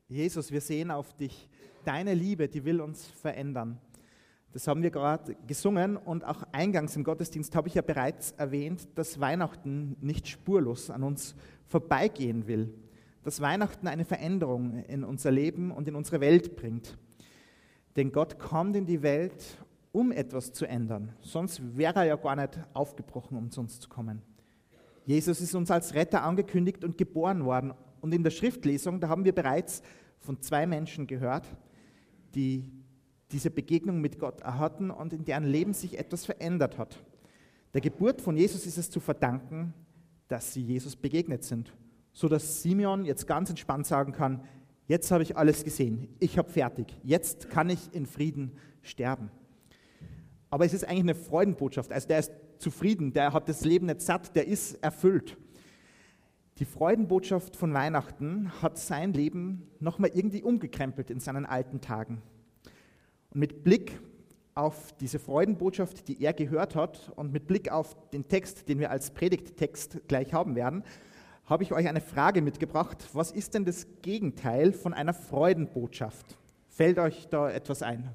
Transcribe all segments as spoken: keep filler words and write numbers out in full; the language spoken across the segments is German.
Jesus, wir sehen auf dich. Deine Liebe, die will uns verändern. Das haben wir gerade gesungen und auch eingangs im Gottesdienst habe ich ja bereits erwähnt, dass Weihnachten nicht spurlos an uns vorbeigehen will. Dass Weihnachten eine Veränderung in unser Leben und in unsere Welt bringt. Denn Gott kommt in die Welt, um etwas zu ändern. Sonst wäre er ja gar nicht aufgebrochen, um zu uns zu kommen. Jesus ist uns als Retter angekündigt und geboren worden. Und in der Schriftlesung, da haben wir bereits von zwei Menschen gehört, die diese Begegnung mit Gott hatten und in deren Leben sich etwas verändert hat. Der Geburt von Jesus ist es zu verdanken, dass sie Jesus begegnet sind, sodass Simeon jetzt ganz entspannt sagen kann, jetzt habe ich alles gesehen, ich habe fertig, jetzt kann ich in Frieden sterben. Aber es ist eigentlich eine Freudenbotschaft, also der ist zufrieden, der hat das Leben nicht satt, der ist erfüllt. Die Freudenbotschaft von Weihnachten hat sein Leben nochmal irgendwie umgekrempelt in seinen alten Tagen. Und mit Blick auf diese Freudenbotschaft, die er gehört hat und mit Blick auf den Text, den wir als Predigttext gleich haben werden, habe ich euch eine Frage mitgebracht. Was ist denn das Gegenteil von einer Freudenbotschaft? Fällt euch da etwas ein?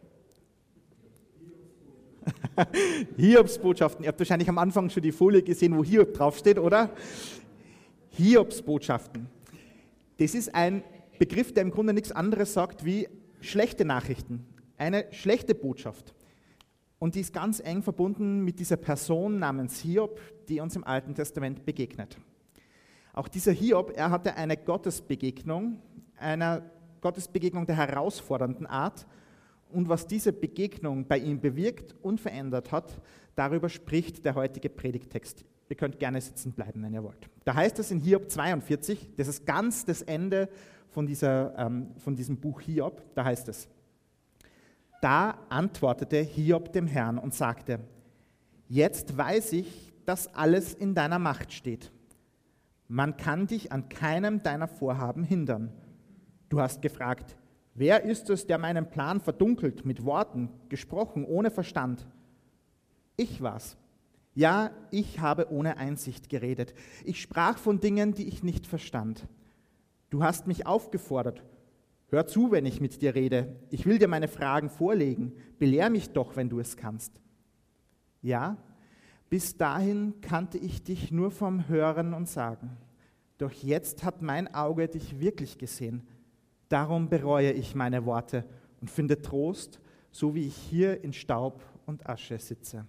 Hiobsbotschaften. Ihr habt wahrscheinlich am Anfang schon die Folie gesehen, wo Hiob draufsteht, oder? Hiobsbotschaften. Das ist ein Begriff, der im Grunde nichts anderes sagt wie schlechte Nachrichten. Eine schlechte Botschaft. Und die ist ganz eng verbunden mit dieser Person namens Hiob, die uns im Alten Testament begegnet. Auch dieser Hiob, er hatte eine Gottesbegegnung, eine Gottesbegegnung der herausfordernden Art. Und was diese Begegnung bei ihm bewirkt und verändert hat, darüber spricht der heutige Predigttext. Ihr könnt gerne sitzen bleiben, wenn ihr wollt. Da heißt es in Hiob zweiundvierzig, das ist ganz das Ende von, dieser, ähm, von diesem Buch Hiob, da heißt es: Da antwortete Hiob dem Herrn und sagte: Jetzt weiß ich, dass alles in deiner Macht steht. Man kann dich an keinem deiner Vorhaben hindern. Du hast gefragt: Wer ist es, der meinen Plan verdunkelt, mit Worten, gesprochen, ohne Verstand? Ich war's. Ja, ich habe ohne Einsicht geredet. Ich sprach von Dingen, die ich nicht verstand. Du hast mich aufgefordert. Hör zu, wenn ich mit dir rede. Ich will dir meine Fragen vorlegen. Belehr mich doch, wenn du es kannst. Ja, bis dahin kannte ich dich nur vom Hören und Sagen. Doch jetzt hat mein Auge dich wirklich gesehen. Darum bereue ich meine Worte und finde Trost, so wie ich hier in Staub und Asche sitze.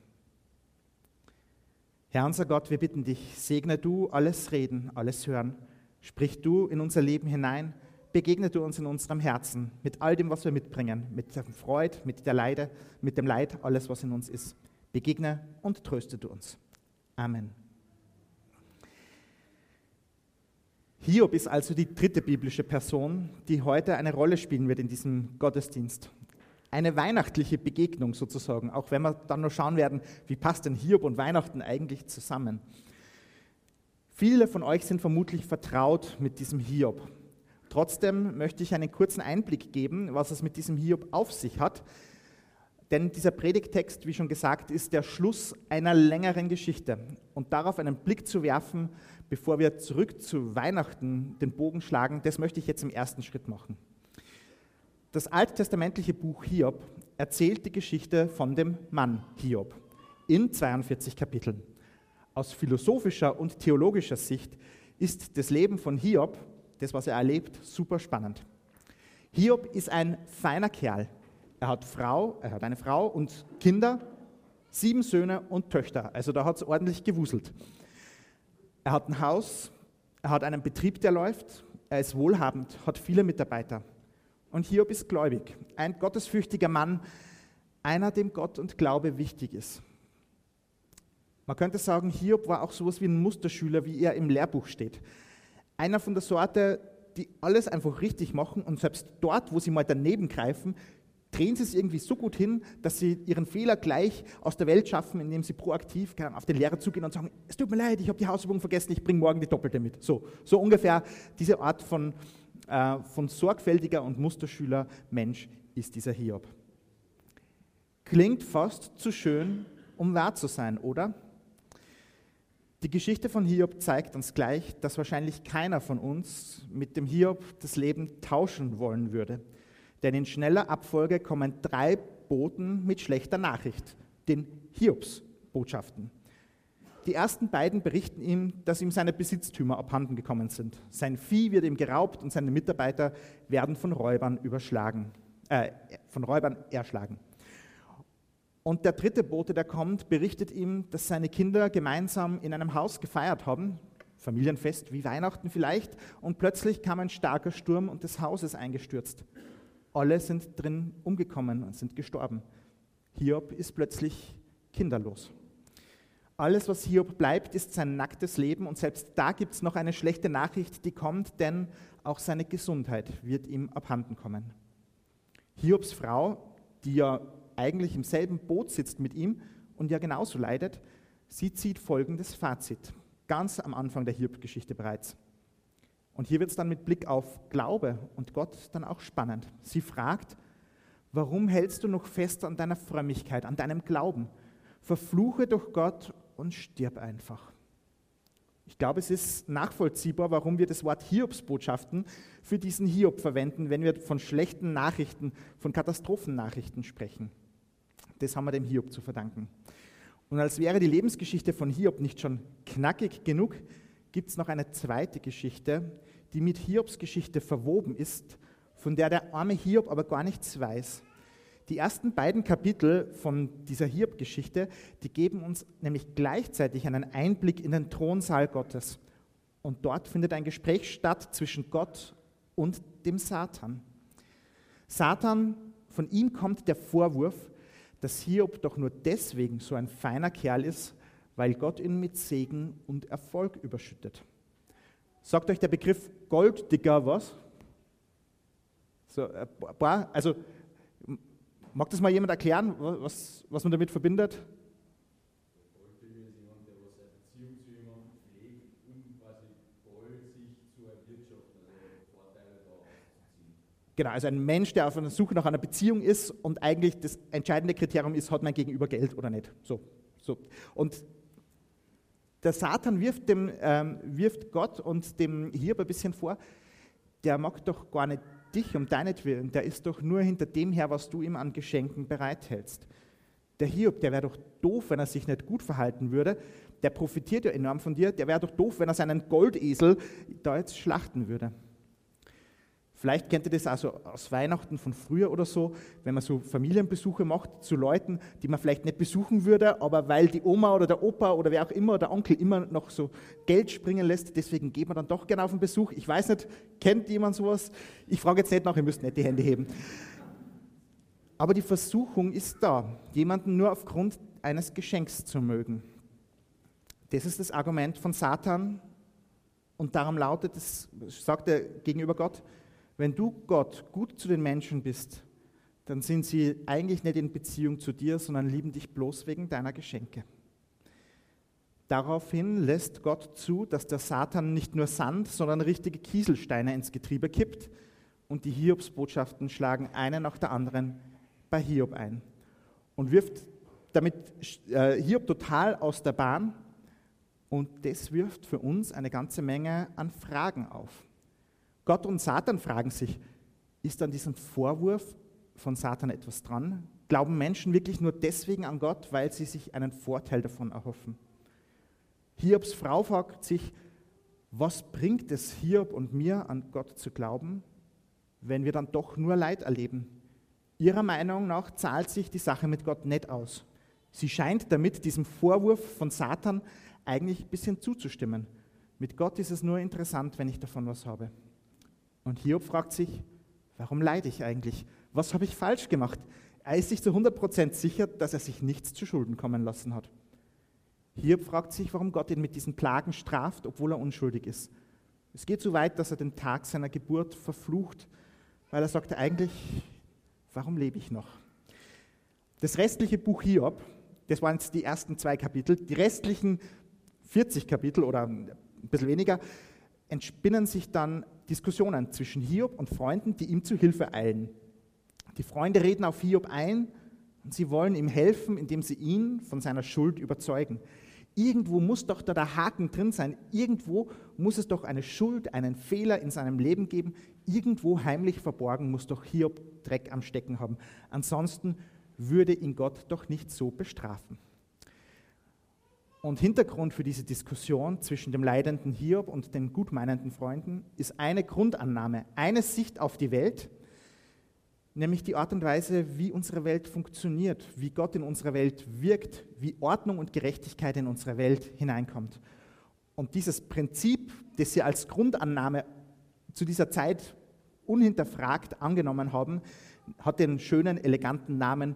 Herr unser Gott, wir bitten dich, segne du alles Reden, alles Hören. Sprich du in unser Leben hinein, begegne du uns in unserem Herzen mit all dem, was wir mitbringen, mit der Freude, mit der Leide, mit dem Leid, alles, was in uns ist. Begegne und tröste du uns. Amen. Hiob ist also die dritte biblische Person, die heute eine Rolle spielen wird in diesem Gottesdienst. Eine weihnachtliche Begegnung sozusagen, auch wenn wir dann noch schauen werden, wie passt denn Hiob und Weihnachten eigentlich zusammen. Viele von euch sind vermutlich vertraut mit diesem Hiob. Trotzdem möchte ich einen kurzen Einblick geben, was es mit diesem Hiob auf sich hat. Denn dieser Predigttext, wie schon gesagt, ist der Schluss einer längeren Geschichte. Und darauf einen Blick zu werfen, bevor wir zurück zu Weihnachten den Bogen schlagen, das möchte ich jetzt im ersten Schritt machen. Das alttestamentliche Buch Hiob erzählt die Geschichte von dem Mann Hiob in zweiundvierzig Kapiteln. Aus philosophischer und theologischer Sicht ist das Leben von Hiob, das, was er erlebt, super spannend. Hiob ist ein feiner Kerl. Er hat, Frau, er hat eine Frau und Kinder, sieben Söhne und Töchter. Also da hat es ordentlich gewuselt. Er hat ein Haus, er hat einen Betrieb, der läuft, er ist wohlhabend, hat viele Mitarbeiter. Und Hiob ist gläubig, ein gottesfürchtiger Mann, einer, dem Gott und Glaube wichtig ist. Man könnte sagen, Hiob war auch sowas wie ein Musterschüler, wie er im Lehrbuch steht. Einer von der Sorte, die alles einfach richtig machen und selbst dort, wo sie mal daneben greifen, drehen sie es irgendwie so gut hin, dass sie ihren Fehler gleich aus der Welt schaffen, indem sie proaktiv auf den Lehrer zugehen und sagen, es tut mir leid, ich habe die Hausübung vergessen, ich bringe morgen die doppelte mit. So, so ungefähr diese Art von, äh, von sorgfältiger und Musterschüler Mensch ist dieser Hiob. Klingt fast zu schön, um wahr zu sein, oder? Die Geschichte von Hiob zeigt uns gleich, dass wahrscheinlich keiner von uns mit dem Hiob das Leben tauschen wollen würde. Denn in schneller Abfolge kommen drei Boten mit schlechter Nachricht, den Hiobsbotschaften. Die ersten beiden berichten ihm, dass ihm seine Besitztümer abhanden gekommen sind. Sein Vieh wird ihm geraubt und seine Mitarbeiter werden von Räubern überschlagen, äh, von Räubern erschlagen. Und der dritte Bote, der kommt, berichtet ihm, dass seine Kinder gemeinsam in einem Haus gefeiert haben, Familienfest wie Weihnachten vielleicht, und plötzlich kam ein starker Sturm und das Haus ist eingestürzt. Alle sind drin umgekommen und sind gestorben. Hiob ist plötzlich kinderlos. Alles, was Hiob bleibt, ist sein nacktes Leben und selbst da gibt es noch eine schlechte Nachricht, die kommt, denn auch seine Gesundheit wird ihm abhanden kommen. Hiobs Frau, die ja eigentlich im selben Boot sitzt mit ihm und ja genauso leidet, sie zieht folgendes Fazit, ganz am Anfang der Hiob-Geschichte bereits. Und hier wird es dann mit Blick auf Glaube und Gott dann auch spannend. Sie fragt, warum hältst du noch fest an deiner Frömmigkeit, an deinem Glauben? Verfluche doch Gott und stirb einfach. Ich glaube, es ist nachvollziehbar, warum wir das Wort Hiobsbotschaften für diesen Hiob verwenden, wenn wir von schlechten Nachrichten, von Katastrophennachrichten sprechen. Das haben wir dem Hiob zu verdanken. Und als wäre die Lebensgeschichte von Hiob nicht schon knackig genug, gibt es noch eine zweite Geschichte, die mit Hiobs Geschichte verwoben ist, von der der arme Hiob aber gar nichts weiß. Die ersten beiden Kapitel von dieser Hiob-Geschichte, die geben uns nämlich gleichzeitig einen Einblick in den Thronsaal Gottes. Und dort findet ein Gespräch statt zwischen Gott und dem Satan. Satan, von ihm kommt der Vorwurf, dass Hiob doch nur deswegen so ein feiner Kerl ist, weil Gott ihn mit Segen und Erfolg überschüttet. Sagt euch der Begriff Golddigger was? So, also, mag das mal jemand erklären, was, was man damit verbindet? Golddigger ist jemand, der was eine Beziehung zu jemandem pflegt, um quasi Gold sich zu erwirtschaften, also Vorteile daraus zu ziehen. Genau, also ein Mensch, der auf einer Suche nach einer Beziehung ist und eigentlich das entscheidende Kriterium ist, hat mein Gegenüber Geld oder nicht. So, so. Und der Satan wirft, dem, ähm, wirft Gott und dem Hiob ein bisschen vor, der mag doch gar nicht dich um deinetwillen, der ist doch nur hinter dem her, was du ihm an Geschenken bereithältst. Der Hiob, der wäre doch doof, wenn er sich nicht gut verhalten würde, der profitiert ja enorm von dir, der wäre doch doof, wenn er seinen Goldesel da jetzt schlachten würde. Vielleicht kennt ihr das also aus Weihnachten von früher oder so, wenn man so Familienbesuche macht zu Leuten, die man vielleicht nicht besuchen würde, aber weil die Oma oder der Opa oder wer auch immer, der Onkel immer noch so Geld springen lässt, deswegen geht man dann doch gerne auf den Besuch. Ich weiß nicht, kennt jemand sowas? Ich frage jetzt nicht nach, ihr müsst nicht die Hände heben. Aber die Versuchung ist da, jemanden nur aufgrund eines Geschenks zu mögen. Das ist das Argument von Satan und darum lautet es, sagt er gegenüber Gott, wenn du Gott gut zu den Menschen bist, dann sind sie eigentlich nicht in Beziehung zu dir, sondern lieben dich bloß wegen deiner Geschenke. Daraufhin lässt Gott zu, dass der Satan nicht nur Sand, sondern richtige Kieselsteine ins Getriebe kippt und die Hiobsbotschaften schlagen eine nach der anderen bei Hiob ein und wirft damit äh, Hiob total aus der Bahn und das wirft für uns eine ganze Menge an Fragen auf. Gott und Satan fragen sich, ist an diesem Vorwurf von Satan etwas dran? Glauben Menschen wirklich nur deswegen an Gott, weil sie sich einen Vorteil davon erhoffen? Hiobs Frau fragt sich, was bringt es Hiob und mir, an Gott zu glauben, wenn wir dann doch nur Leid erleben? Ihrer Meinung nach zahlt sich die Sache mit Gott nicht aus. Sie scheint damit diesem Vorwurf von Satan eigentlich ein bisschen zuzustimmen. Mit Gott ist es nur interessant, wenn ich davon was habe. Und Hiob fragt sich, warum leide ich eigentlich? Was habe ich falsch gemacht? Er ist sich zu hundert Prozent sicher, dass er sich nichts zu Schulden kommen lassen hat. Hiob fragt sich, warum Gott ihn mit diesen Plagen straft, obwohl er unschuldig ist. Es geht so weit, dass er den Tag seiner Geburt verflucht, weil er sagte eigentlich, warum lebe ich noch? Das restliche Buch Hiob, das waren jetzt die ersten zwei Kapitel, die restlichen vierzig Kapitel oder ein bisschen weniger, entspinnen sich dann Diskussionen zwischen Hiob und Freunden, die ihm zu Hilfe eilen. Die Freunde reden auf Hiob ein und sie wollen ihm helfen, indem sie ihn von seiner Schuld überzeugen. Irgendwo muss doch da der Haken drin sein. Irgendwo muss es doch eine Schuld, einen Fehler in seinem Leben geben. Irgendwo heimlich verborgen muss doch Hiob Dreck am Stecken haben. Ansonsten würde ihn Gott doch nicht so bestrafen. Und Hintergrund für diese Diskussion zwischen dem leidenden Hiob und den gutmeinenden Freunden ist eine Grundannahme, eine Sicht auf die Welt, nämlich die Art und Weise, wie unsere Welt funktioniert, wie Gott in unserer Welt wirkt, wie Ordnung und Gerechtigkeit in unsere Welt hineinkommt. Und dieses Prinzip, das sie als Grundannahme zu dieser Zeit unhinterfragt angenommen haben, hat den schönen, eleganten Namen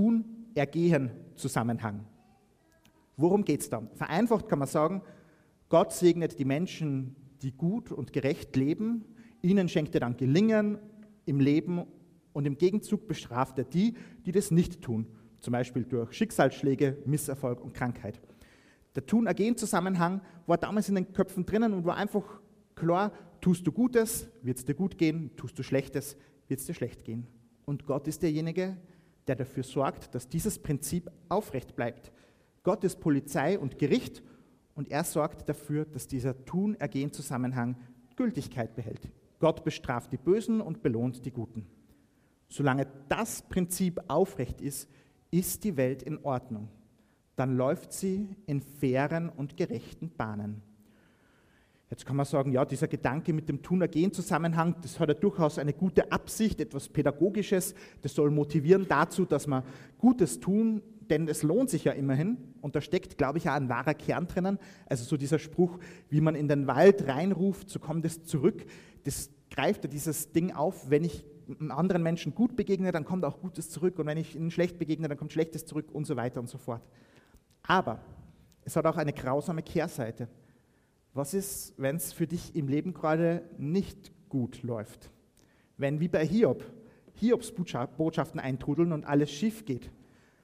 Tun-Ergehen-Zusammenhang. Worum geht es da? Vereinfacht kann man sagen, Gott segnet die Menschen, die gut und gerecht leben, ihnen schenkt er dann Gelingen im Leben und im Gegenzug bestraft er die, die das nicht tun, zum Beispiel durch Schicksalsschläge, Misserfolg und Krankheit. Der Tun-Ergehen-Zusammenhang war damals in den Köpfen drinnen und war einfach klar, tust du Gutes, wird es dir gut gehen, tust du Schlechtes, wird es dir schlecht gehen. Und Gott ist derjenige, der dafür sorgt, dass dieses Prinzip aufrecht bleibt. Gott ist Polizei und Gericht und er sorgt dafür, dass dieser Tun-Ergehen-Zusammenhang Gültigkeit behält. Gott bestraft die Bösen und belohnt die Guten. Solange das Prinzip aufrecht ist, ist die Welt in Ordnung. Dann läuft sie in fairen und gerechten Bahnen. Jetzt kann man sagen, ja, dieser Gedanke mit dem Tun-Ergehen-Zusammenhang, das hat ja durchaus eine gute Absicht, etwas Pädagogisches, das soll motivieren dazu, dass wir Gutes tun, denn es lohnt sich ja immerhin. Und da steckt, glaube ich, auch ein wahrer Kern drinnen. Also so dieser Spruch, wie man in den Wald reinruft, so kommt es zurück. Das greift ja dieses Ding auf, wenn ich anderen Menschen gut begegne, dann kommt auch Gutes zurück. Und wenn ich ihnen schlecht begegne, dann kommt Schlechtes zurück und so weiter und so fort. Aber es hat auch eine grausame Kehrseite. Was ist, wenn es für dich im Leben gerade nicht gut läuft? Wenn, wie bei Hiob, Hiobs Botschaften eintrudeln und alles schief geht,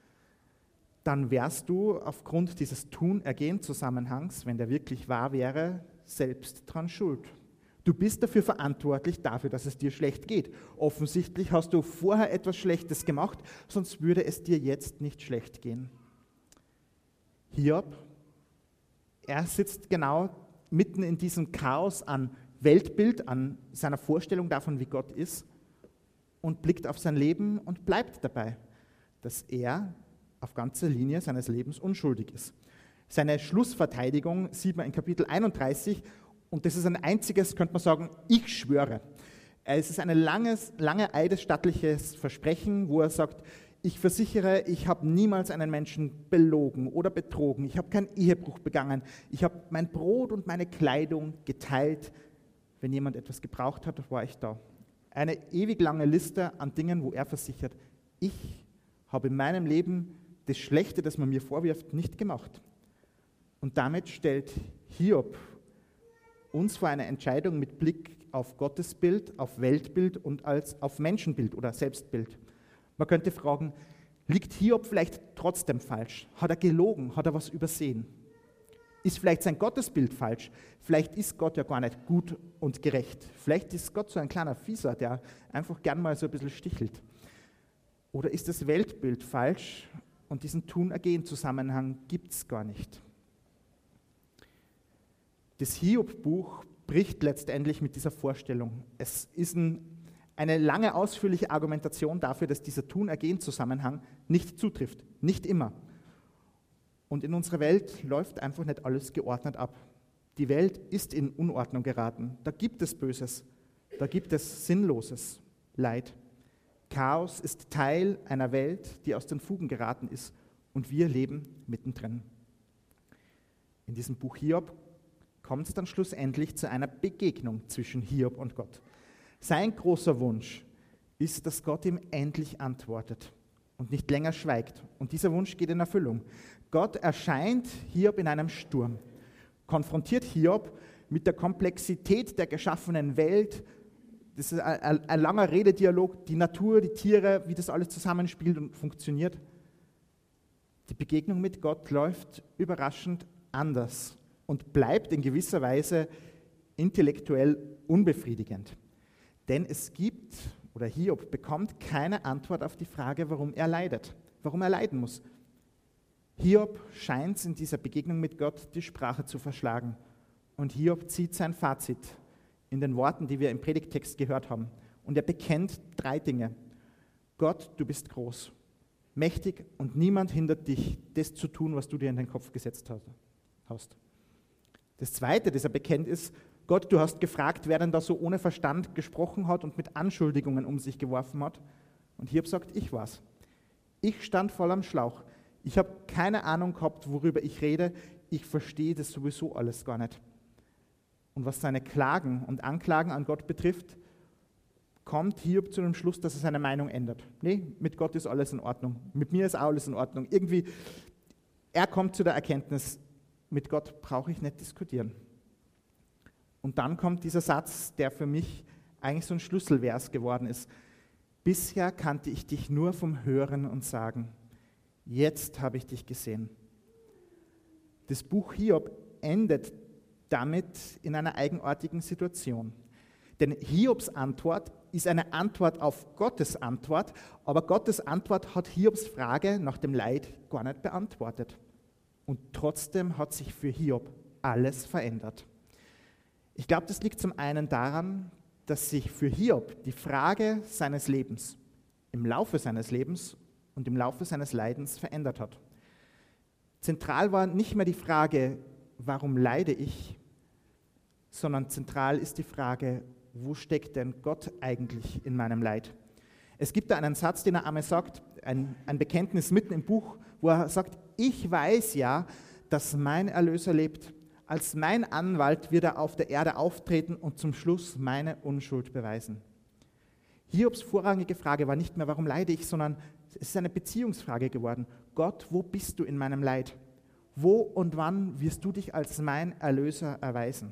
dann wärst du aufgrund dieses Tun-Ergehen-Zusammenhangs, wenn der wirklich wahr wäre, selbst dran schuld. Du bist dafür verantwortlich, dafür, dass es dir schlecht geht. Offensichtlich hast du vorher etwas Schlechtes gemacht, sonst würde es dir jetzt nicht schlecht gehen. Hiob, er sitzt genau mitten in diesem Chaos an Weltbild, an seiner Vorstellung davon, wie Gott ist, und blickt auf sein Leben und bleibt dabei, dass er auf ganzer Linie seines Lebens unschuldig ist. Seine Schlussverteidigung sieht man in Kapitel einunddreißig und das ist ein einziges, könnte man sagen, ich schwöre. Es ist ein langes, lange eidesstattliches Versprechen, wo er sagt, ich versichere, ich habe niemals einen Menschen belogen oder betrogen, ich habe keinen Ehebruch begangen, ich habe mein Brot und meine Kleidung geteilt. Wenn jemand etwas gebraucht hat, war ich da. Eine ewig lange Liste an Dingen, wo er versichert, ich habe in meinem Leben das Schlechte, das man mir vorwirft, nicht gemacht. Und damit stellt Hiob uns vor eine Entscheidung mit Blick auf Gottesbild, auf Weltbild und als auf Menschenbild oder Selbstbild. Man könnte fragen, liegt Hiob vielleicht trotzdem falsch? Hat er gelogen? Hat er was übersehen? Ist vielleicht sein Gottesbild falsch? Vielleicht ist Gott ja gar nicht gut und gerecht. Vielleicht ist Gott so ein kleiner Fieser, der einfach gern mal so ein bisschen stichelt. Oder ist das Weltbild falsch und diesen Tun-Ergehen-Zusammenhang gibt es gar nicht? Das Hiob-Buch bricht letztendlich mit dieser Vorstellung. Es ist ein, eine lange, ausführliche Argumentation dafür, dass dieser Tun-Ergehen-Zusammenhang nicht zutrifft. Nicht immer. Und in unserer Welt läuft einfach nicht alles geordnet ab. Die Welt ist in Unordnung geraten. Da gibt es Böses. Da gibt es Sinnloses, Leid. Chaos ist Teil einer Welt, die aus den Fugen geraten ist. Und wir leben mittendrin. In diesem Buch Hiob kommt es dann schlussendlich zu einer Begegnung zwischen Hiob und Gott. Sein großer Wunsch ist, dass Gott ihm endlich antwortet und nicht länger schweigt. Und dieser Wunsch geht in Erfüllung. Gott erscheint Hiob in einem Sturm, konfrontiert Hiob mit der Komplexität der geschaffenen Welt. Das ist ein, ein, ein langer Rededialog, die Natur, die Tiere, wie das alles zusammenspielt und funktioniert. Die Begegnung mit Gott läuft überraschend anders und bleibt in gewisser Weise intellektuell unbefriedigend. Denn es gibt, oder Hiob bekommt keine Antwort auf die Frage, warum er leidet, warum er leiden muss. Hiob scheint in dieser Begegnung mit Gott die Sprache zu verschlagen. Und Hiob zieht sein Fazit in den Worten, die wir im Predigttext gehört haben. Und er bekennt drei Dinge. Gott, du bist groß, mächtig und niemand hindert dich, das zu tun, was du dir in den Kopf gesetzt hast. Das Zweite, das er bekennt, ist, Gott, du hast gefragt, wer denn da so ohne Verstand gesprochen hat und mit Anschuldigungen um sich geworfen hat. Und Hiob sagt, ich war's. Ich stand voll am Schlauch. Ich habe keine Ahnung gehabt, worüber ich rede. Ich verstehe das sowieso alles gar nicht. Und was seine Klagen und Anklagen an Gott betrifft, kommt Hiob zu dem Schluss, dass er seine Meinung ändert. Nee, mit Gott ist alles in Ordnung. Mit mir ist auch alles in Ordnung. Irgendwie, er kommt zu der Erkenntnis, mit Gott brauche ich nicht diskutieren. Und dann kommt dieser Satz, der für mich eigentlich so ein Schlüsselvers geworden ist. Bisher kannte ich dich nur vom Hören und Sagen. Jetzt habe ich dich gesehen. Das Buch Hiob endet damit in einer eigenartigen Situation. Denn Hiobs Antwort ist eine Antwort auf Gottes Antwort, aber Gottes Antwort hat Hiobs Frage nach dem Leid gar nicht beantwortet. Und trotzdem hat sich für Hiob alles verändert. Ich glaube, das liegt zum einen daran, dass sich für Hiob die Frage seines Lebens im Laufe seines Lebens und im Laufe seines Leidens verändert hat. Zentral war nicht mehr die Frage, warum leide ich, sondern zentral ist die Frage, wo steckt denn Gott eigentlich in meinem Leid? Es gibt da einen Satz, den er einmal sagt, ein, ein Bekenntnis mitten im Buch, wo er sagt, ich weiß ja, dass mein Erlöser lebt. Als mein Anwalt wird er auf der Erde auftreten und zum Schluss meine Unschuld beweisen. Hiobs vorrangige Frage war nicht mehr, warum leide ich, sondern es ist eine Beziehungsfrage geworden. Gott, wo bist du in meinem Leid? Wo und wann wirst du dich als mein Erlöser erweisen?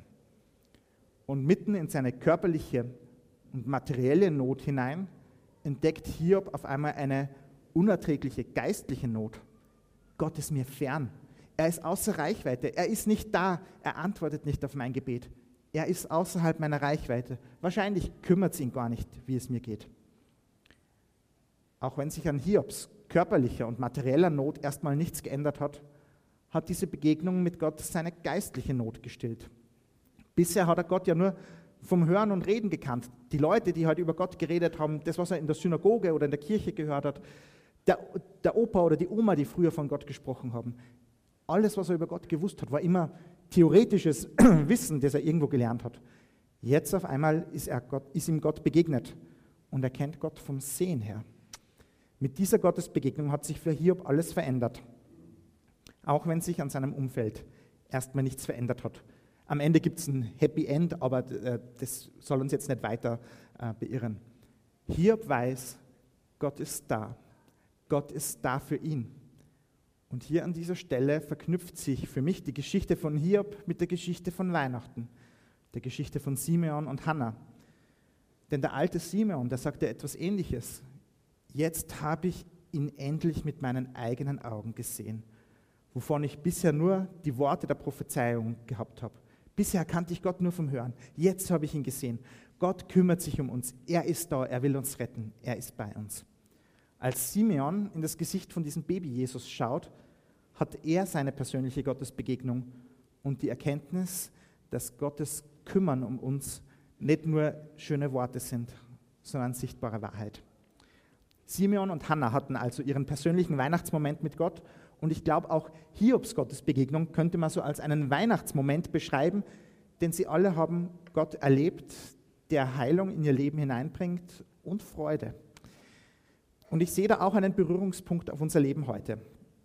Und mitten in seine körperliche und materielle Not hinein entdeckt Hiob auf einmal eine unerträgliche geistliche Not. Gott ist mir fern. Er ist außer Reichweite. Er ist nicht da. Er antwortet nicht auf mein Gebet. Er ist außerhalb meiner Reichweite. Wahrscheinlich kümmert es ihn gar nicht, wie es mir geht. Auch wenn sich an Hiobs körperlicher und materieller Not erstmal nichts geändert hat, hat diese Begegnung mit Gott seine geistliche Not gestillt. Bisher hat er Gott ja nur vom Hören und Reden gekannt. Die Leute, die halt über Gott geredet haben, das, was er in der Synagoge oder in der Kirche gehört hat, der, der Opa oder die Oma, die früher von Gott gesprochen haben, alles, was er über Gott gewusst hat, war immer theoretisches Wissen, das er irgendwo gelernt hat. Jetzt auf einmal ist, er Gott, ist ihm Gott begegnet und er kennt Gott vom Sehen her. Mit dieser Gottesbegegnung hat sich für Hiob alles verändert, auch wenn sich an seinem Umfeld erstmal nichts verändert hat. Am Ende gibt es ein Happy End, aber äh, das soll uns jetzt nicht weiter äh, beirren. Hiob weiß, Gott ist da. Gott ist da für ihn. Und hier an dieser Stelle verknüpft sich für mich die Geschichte von Hiob mit der Geschichte von Weihnachten, der Geschichte von Simeon und Hannah. Denn der alte Simeon, der sagte etwas Ähnliches. Jetzt habe ich ihn endlich mit meinen eigenen Augen gesehen, wovon ich bisher nur die Worte der Prophezeiung gehabt habe. Bisher kannte ich Gott nur vom Hören. Jetzt habe ich ihn gesehen. Gott kümmert sich um uns. Er ist da, er will uns retten. Er ist bei uns. Als Simeon in das Gesicht von diesem Baby Jesus schaut, hat er seine persönliche Gottesbegegnung und die Erkenntnis, dass Gottes Kümmern um uns nicht nur schöne Worte sind, sondern sichtbare Wahrheit. Simeon und Hannah hatten also ihren persönlichen Weihnachtsmoment mit Gott und ich glaube auch Hiobs Gottesbegegnung könnte man so als einen Weihnachtsmoment beschreiben, denn sie alle haben Gott erlebt, der Heilung in ihr Leben hineinbringt und Freude. Und ich sehe da auch einen Berührungspunkt auf unser Leben heute.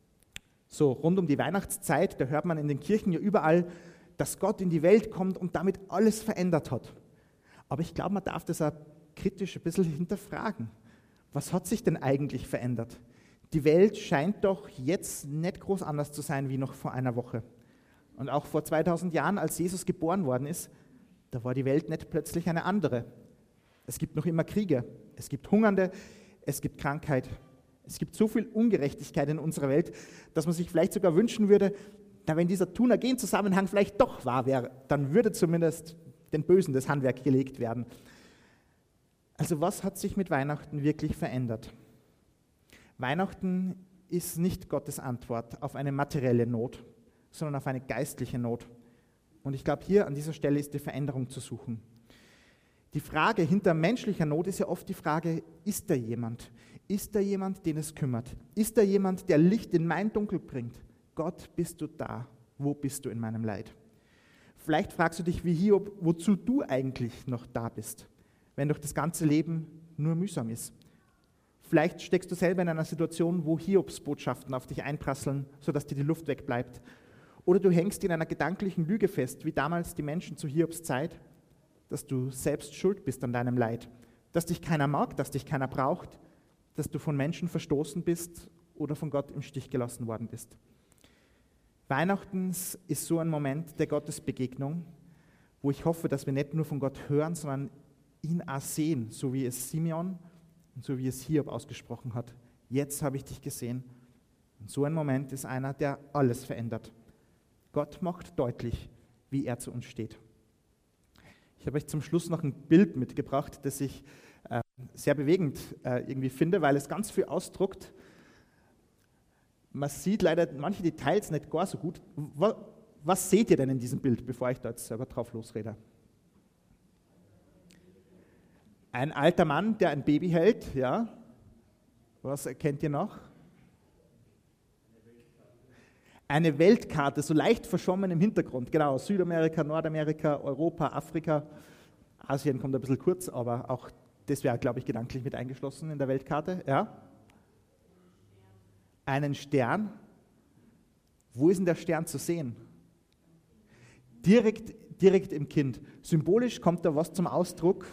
So rund um die Weihnachtszeit, da hört man in den Kirchen ja überall, dass Gott in die Welt kommt und damit alles verändert hat. Aber ich glaube, man darf das auch kritisch ein bisschen hinterfragen. Was hat sich denn eigentlich verändert? Die Welt scheint doch jetzt nicht groß anders zu sein wie noch vor einer Woche. Und auch vor zweitausend Jahren, als Jesus geboren worden ist, da war die Welt nicht plötzlich eine andere. Es gibt noch immer Kriege, es gibt Hungernde, es gibt Krankheit. Es gibt so viel Ungerechtigkeit in unserer Welt, dass man sich vielleicht sogar wünschen würde, na, wenn dieser Tun-Ergehen-Zusammenhang vielleicht doch wahr wäre, dann würde zumindest den Bösen das Handwerk gelegt werden. Also was hat sich mit Weihnachten wirklich verändert? Weihnachten ist nicht Gottes Antwort auf eine materielle Not, sondern auf eine geistliche Not. Und ich glaube, hier an dieser Stelle ist die Veränderung zu suchen. Die Frage hinter menschlicher Not ist ja oft die Frage, ist da jemand? Ist da jemand, den es kümmert? Ist da jemand, der Licht in mein Dunkel bringt? Gott, bist du da? Wo bist du in meinem Leid? Vielleicht fragst du dich wie Hiob, wozu du eigentlich noch da bist, wenn doch das ganze Leben nur mühsam ist. Vielleicht steckst du selber in einer Situation, wo Hiobs Botschaften auf dich einprasseln, sodass dir die Luft wegbleibt. Oder du hängst in einer gedanklichen Lüge fest, wie damals die Menschen zu Hiobs Zeit, dass du selbst schuld bist an deinem Leid, dass dich keiner mag, dass dich keiner braucht, dass du von Menschen verstoßen bist oder von Gott im Stich gelassen worden bist. Weihnachten ist so ein Moment der Gottesbegegnung, wo ich hoffe, dass wir nicht nur von Gott hören, sondern ihn auch sehen, so wie es Simeon und so wie es Hiob ausgesprochen hat. Jetzt habe ich dich gesehen. Und so ein Moment ist einer, der alles verändert. Gott macht deutlich, wie er zu uns steht. Ich habe euch zum Schluss noch ein Bild mitgebracht, das ich äh, sehr bewegend äh, irgendwie finde, weil es ganz viel ausdruckt. Man sieht leider manche Details nicht gar so gut. Was, was seht ihr denn in diesem Bild, bevor ich da jetzt selber drauf losrede? Ein alter Mann, der ein Baby hält, ja. Was erkennt ihr noch? Eine Weltkarte, so leicht verschwommen im Hintergrund, genau, Südamerika, Nordamerika, Europa, Afrika, Asien kommt ein bisschen kurz, aber auch das wäre, glaube ich, gedanklich mit eingeschlossen in der Weltkarte, ja. Einen Stern, wo ist denn der Stern zu sehen? Direkt, direkt im Kind. Symbolisch kommt da was zum Ausdruck.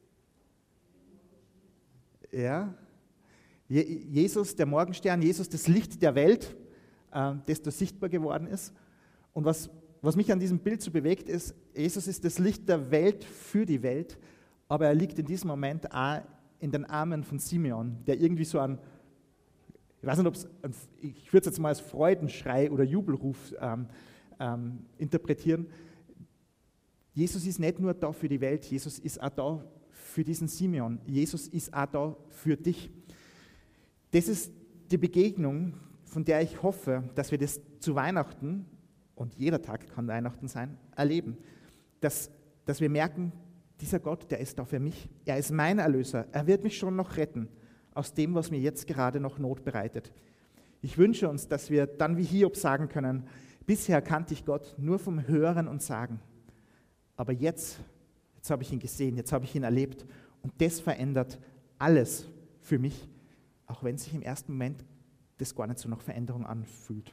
Ja. Jesus, der Morgenstern, Jesus, das Licht der Welt, das da sichtbar geworden ist. Und was, was mich an diesem Bild so bewegt ist, Jesus ist das Licht der Welt für die Welt, aber er liegt in diesem Moment auch in den Armen von Simeon, der irgendwie so ein, ich weiß nicht, ob es, ich würde es jetzt mal als Freudenschrei oder Jubelruf ähm, ähm, interpretieren. Jesus ist nicht nur da für die Welt, Jesus ist auch da für diesen Simeon. Jesus ist auch da für dich. Das ist die Begegnung, von der ich hoffe, dass wir das zu Weihnachten, und jeder Tag kann Weihnachten sein, erleben. Dass, dass wir merken, dieser Gott, der ist da für mich. Er ist mein Erlöser. Er wird mich schon noch retten aus dem, was mir jetzt gerade noch Not bereitet. Ich wünsche uns, dass wir dann wie Hiob sagen können, bisher kannte ich Gott nur vom Hören und Sagen. Aber jetzt, jetzt habe ich ihn gesehen, jetzt habe ich ihn erlebt. Und das verändert alles für mich, auch wenn sich im ersten Moment das gar nicht so nach Veränderung anfühlt.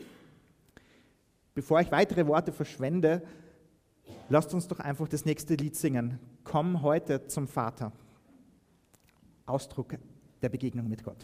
Bevor ich weitere Worte verschwende, lasst uns doch einfach das nächste Lied singen. Komm heute zum Vater. Ausdruck der Begegnung mit Gott.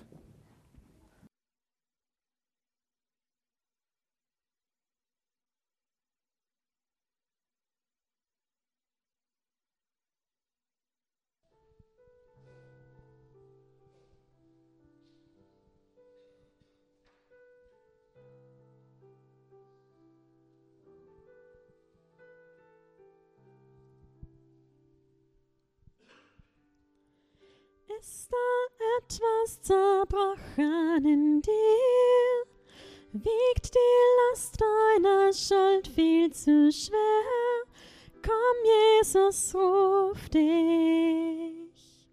Ist da etwas zerbrochen in dir? Wiegt die Last deiner Schuld viel zu schwer? Komm, Jesus ruft dich.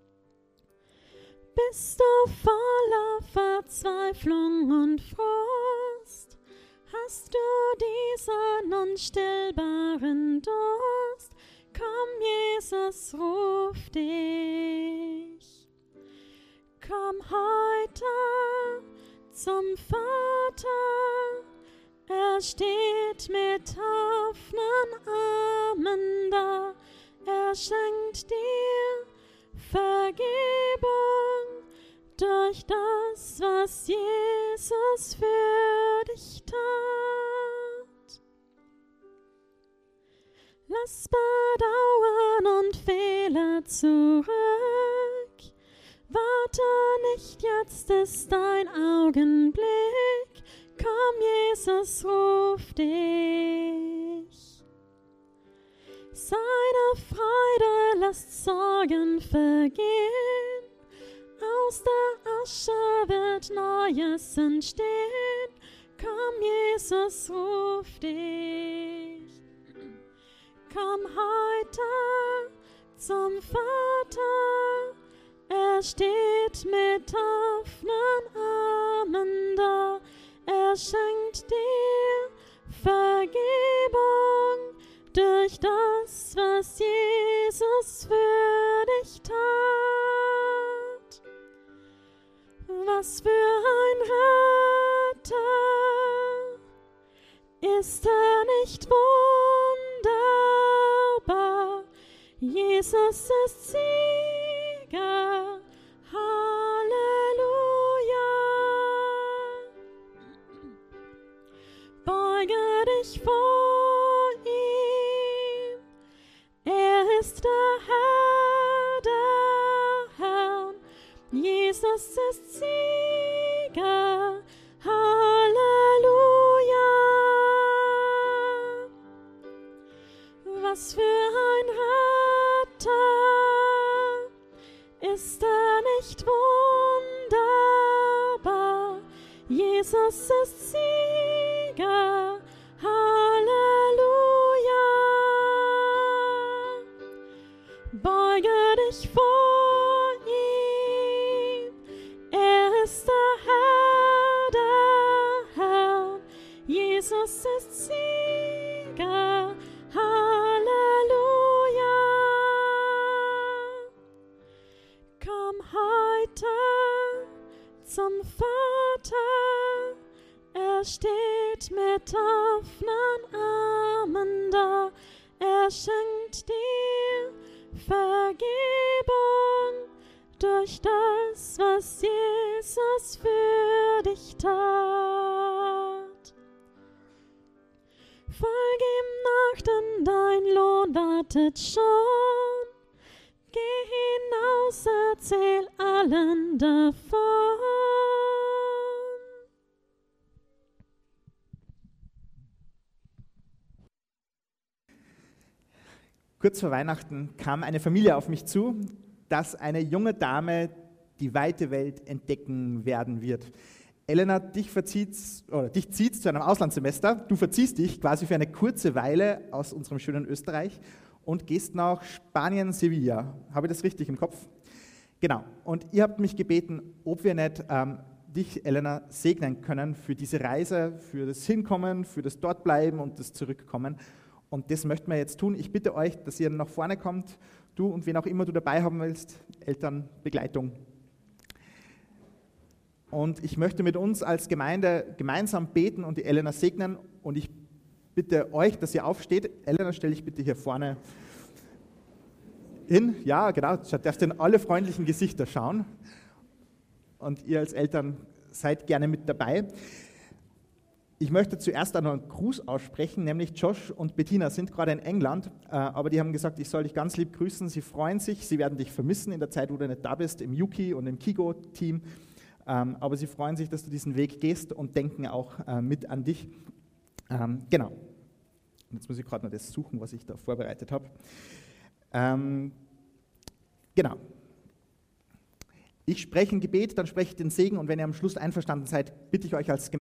Bist du voller Verzweiflung und Frust? Hast du diesen unstillbaren Durst? Komm, Jesus ruft dich. Komm heute zum Vater. Er steht mit offenen Armen da. Er schenkt dir Vergebung durch das, was Jesus für dich tat. Lass Bedauern und Fehler zurück. Warte nicht, jetzt ist dein Augenblick. Komm, Jesus ruft dich. Seine Freude lässt Sorgen vergehen. Aus der Asche wird Neues entstehen. Komm, Jesus ruft dich. Komm heute zum Vater. Er steht mit offenen Armen da. Er schenkt dir Vergebung durch das, was Jesus für dich tat. Was für ein Retter, ist er nicht wunderbar? Jesus ist Sieger, Halleluja. Beuge dich vor ihm, er ist der Herr der Herren, Jesus ist Sieger, Halleluja. Was für ein Retter, ist er nicht wunderbar? Jesus ist Sieger, Halleluja. Beuge dich vor ihm, er ist der Herr der Herren, Jesus ist Sieger, Halleluja. Komm heute zum Vater, er steht mit offenen Armen da. Er schenkt dir Vergebung durch das, was Jesus für dich tat. Folg ihm nach, denn dein Lohn wartet schon. Geh hinaus, erzähl allen davon. Kurz vor Weihnachten kam eine Familie auf mich zu, dass eine junge Dame die weite Welt entdecken werden wird. Elena, dich verzieht's, oder dich zieht's zu einem Auslandssemester. Du verziehst dich quasi für eine kurze Weile aus unserem schönen Österreich und gehst nach Spanien, Sevilla. Habe ich das richtig im Kopf? Genau. Und ihr habt mich gebeten, ob wir nicht ähm, dich, Elena, segnen können für diese Reise, für das Hinkommen, für das Dortbleiben und das Zurückkommen. Und das möchten wir jetzt tun. Ich bitte euch, dass ihr nach vorne kommt, du und wen auch immer du dabei haben willst, Elternbegleitung. Und ich möchte mit uns als Gemeinde gemeinsam beten und die Elena segnen. Und ich bitte euch, dass ihr aufsteht. Elena, stell dich bitte hier vorne hin. Ja, genau, du darfst in alle freundlichen Gesichter schauen. Und ihr als Eltern seid gerne mit dabei. Ich möchte zuerst auch noch einen Gruß aussprechen, nämlich Josh und Bettina sind gerade in England, äh, aber die haben gesagt, ich soll dich ganz lieb grüßen. Sie freuen sich, sie werden dich vermissen in der Zeit, wo du nicht da bist, im Yuki und im Kigo-Team. Ähm, aber sie freuen sich, dass du diesen Weg gehst und denken auch äh, mit an dich. Ähm, genau. Jetzt muss ich gerade noch das suchen, was ich da vorbereitet habe. Ähm, genau. Ich spreche ein Gebet, dann spreche ich den Segen und wenn ihr am Schluss einverstanden seid, bitte ich euch als Gemeinde,